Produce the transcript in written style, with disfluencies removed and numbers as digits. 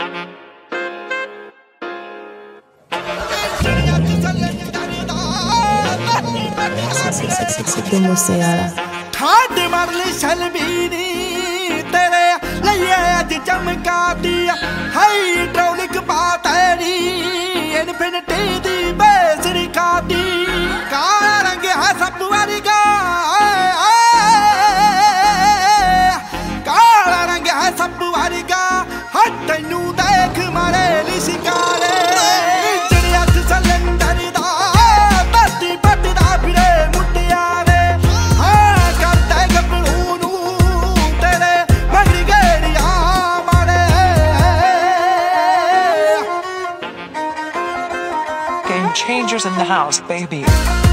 ਸਿੱਧੂ ਮੂਸੇਵਾਲਾ ਠਾਡ ਮਰ ਲਈ ਸ਼ਲਬੀਨੀ ਤੇਰੇ ਲਈਏ ਅੱਜ ਚਮਕਾਦੀ ਹਾਈਡ੍ਰੋਲਿਕ ਪਾਤੜੀ ਇਨਫਿਨਿਟੀ ਦੀ ਬੇਸਰੀ ਕਾਦੀ ਕਾਲਾ ਰੰਗ ਹੈ ਸਭ ਵਰਗਾ ਕਾਲਾ ਰੰਗ ਹੈ ਸਭ ਵਰਗਾ ਹੱਥ ਤੈਨੂੰ ਦੇਖ ਮਾਰੇ ਲਈ ਸ਼ਿਕਾਰੇ ਚੜਿਆ ਸਿਲੰਡਰ ਦਾ ਧਰਤੀ ਪੱਟਦਾ ਫਿਰੇ ਮੁਟਿਆਰੇ ਹਾਂ ਕਰਦਾ ਗੱਭਰੂ ਨੂੰ ਤੇਰੇ ਮਗਰ ਗੇੜੀਆਂ ਮਾਰੇ Game changers in the house, baby.